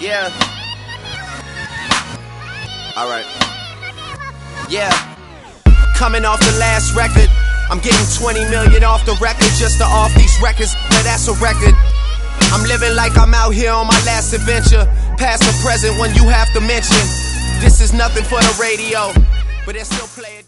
Yeah. Alright. Yeah. Coming off the last record, I'm getting 20 million off the record just to off these records. Now that's a record. I'm living like I'm out here on my last adventure. Past or present when you have to mention. This is nothing for the radio, but they're still playing.